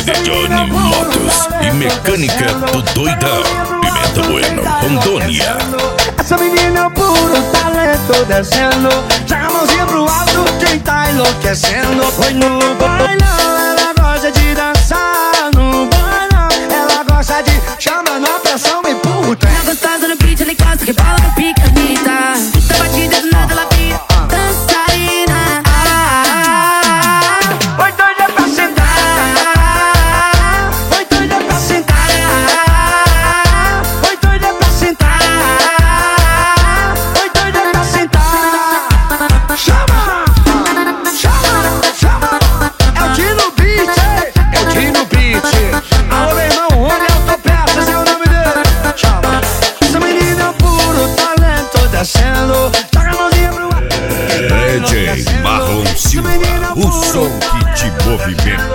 de Johnny Motos e mecânica do Doidão. Pimenta Bueno, Rondônia. Essa menina é o puro talento descendo. Joga a mãozinha pro alto, quem tá enlouquecendo. Foi no bailão, ela gosta de dançar. No bailão, ela gosta de chamar na pressão e puta. Tá gostosa no beat, ela encosta que bola no pica, Anitta. Tá batida do nada, ela vira dançarina. Foi doida pra sentar. Foi doida pra sentar. Foi doida pra sentar. Foi doida pra sentar. Chama! Chama! Chama! É o Dino Beat, é o Dino Beat. Alô, meu irmão, onde eu tô perto, esse é o nome dele. Chama! Essa menina é um puro talento descendo. Joga a mãozinha pro ar. DJ Marrom Silva, o som que te movimenta.